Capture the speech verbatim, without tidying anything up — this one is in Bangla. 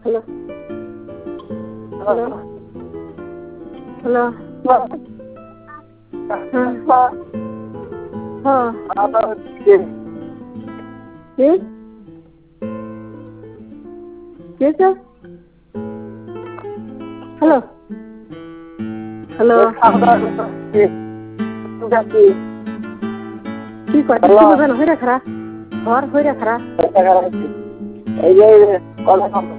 হ্যালো হ্যালো হ্যালো হ্যাঁ হ্যাঁ কি কে স্যার হ্যালো হ্যালো কি কয় হয়ে রাখা ঘর হয়ে রাখা